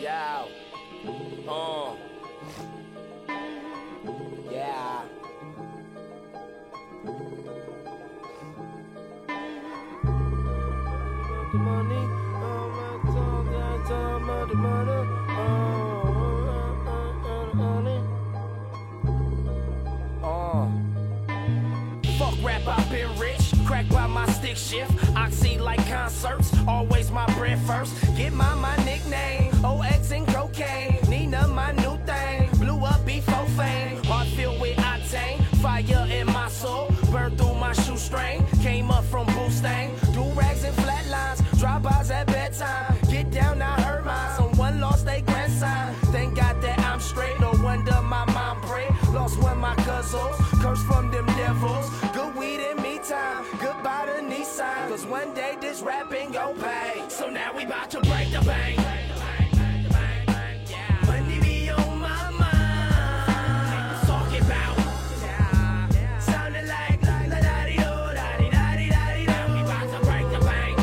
Yeah. Yeah. The money, the money, Fuck rap, I've been rich, cracked by my stick shift. Oxy like concerts, always my bread first. Get my nickname, OX and cocaine. Nina, my new thing, blew up before fame. Heart filled with octane, fire in my soul. Burned through my shoestring, came up from Boostain. Do rags and flatlines, drive-bys at bedtime. Get down, I heard mine, someone lost their grandson. Thank God that I'm straight, no wonder my mom prayed. Lost one my cousins, cursed from them devils. Good weed in me time, goodbye to Nissan. Cause one day this rapping gon' pay. So now we bout to break the bank. Money be on my mind. Talking about sounding like la-da-dee-do, da-dee-da-dee-da-dee. Now we bout to break the bank.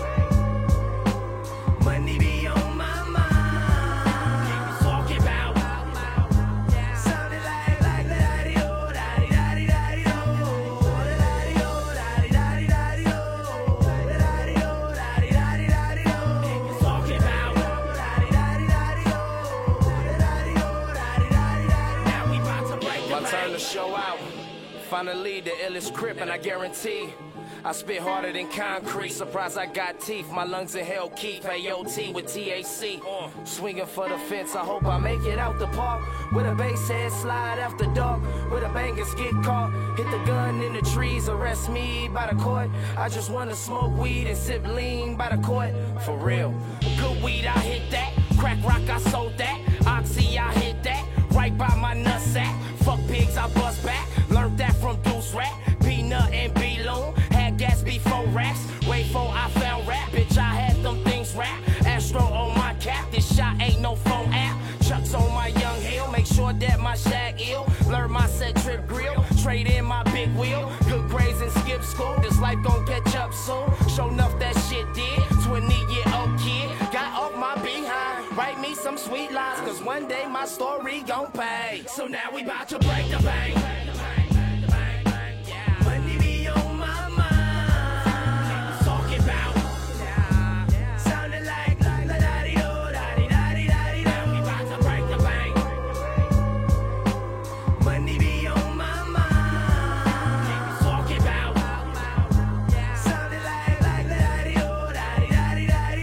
Money be on my mind. Talking about sounding like la-da-dee-do, da-dee-da-dee-da-dee. Turn the show out. Finally, the illest crip, and I guarantee I spit harder than concrete. Surprise, I got teeth. My lungs in hell keep AOT with TAC. Swinging for the fence. I hope I make it out the park with a bass head slide after dark. Where the bangers get caught. Hit the gun in the trees. Arrest me by the court. I just wanna smoke weed and sip lean by the court. For real. Good weed, I hit that. Crack rock, I sold that. Oxy, I hit that. Right by my nutsack. Fuck pigs, I bust back. Learned that from Deuce Rat. Peanut and B-Loon. Had gas before raps. Way before I found rap. Bitch, I had them things rap. Astro on my cap. This shot ain't no phone app. Chucks on my young hill. Make sure that my shag ill. Learn my set trip grill. Trade in my big wheel. Good grades and skip school. This life gon' catch up soon. Show enough that shit did. 20-year-old kid. Got off my behind. Write me some sweet lines. Cause one day my story gon' pay. So now we bout to break the bank. Money be on my mind. Talking about sounding like la-da-dee-do, da-dee-da-dee-da-dee. Now we bout to break the bank. Money be on my mind. Talking about sounding like la-da-dee-do, da-dee-da-dee-da-dee.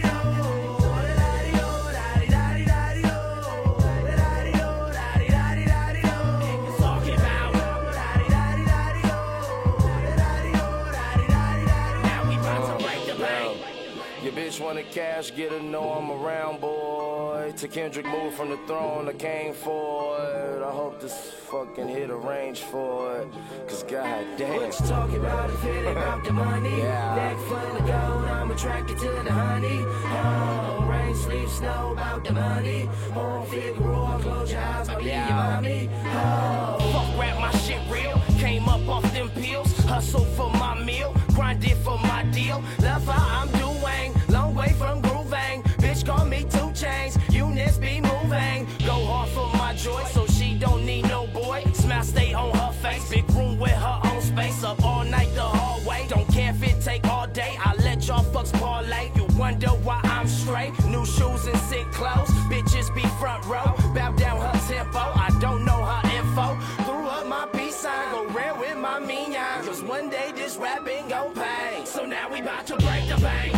Your bitch wanna cash, get her, know I'm around, boy. To Kendrick moved from the throne, I came for it. I hope this fucking hit a range for it. Cause goddamn. What you talking about if it ain't about the money? Yeah. Neck full of gold, I'm attracted to the honey. Oh, rain, sleep, snow, about the money. Oh, Figueroa, close your eyes, I'll be your mommy. Oh, fuck rap, my shit real. Came up off them pills, hustle for my meal, grinded for my deal. Love how I'm doing, long way from grooving. Bitch call me 2 Chainz, Eunice be moving. Go hard for my joy, so she don't need no boy. Smile stay on her face, big room with her own space. Up all night the hallway, don't care if it take all day. I let y'all fucks parlay, you wonder why I'm straight. New shoes and sick clothes, bitches be front row. Bow down her tempo, I don't know her info. Threw up my peace sign, go rare with my minions. Cause one day this rapping gon' pay. So now we bout to break the bank.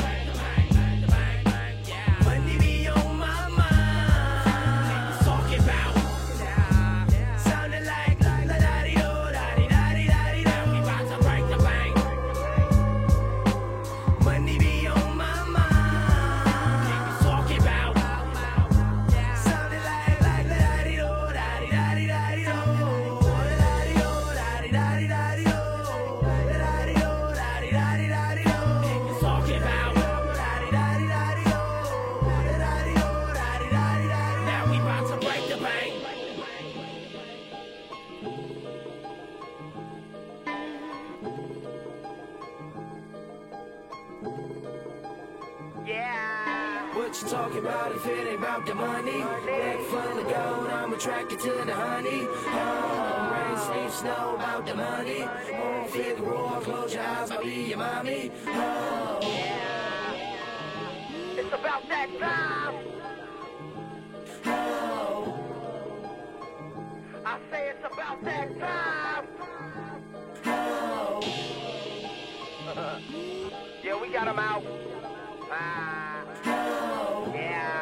Money be on my mind. Talking about sounding like la-da-dee-do, da-dee-da-dee-da-dee. Now we bout to break the bank. Money be on my mind. Talking about sounding like la-da-dee-do, da-dee-da-dee-da-dee. Talking about what you talking about if it ain't about the money. Black full of gold, I'm attracted to the honey. Oh, rain, sleep, snow, about the money. On Figueroa, close your eyes, I'll be your mommy. Oh, It's about that time. oh, I say it's about that time. oh. Yeah, we got him out. Oh. Yeah.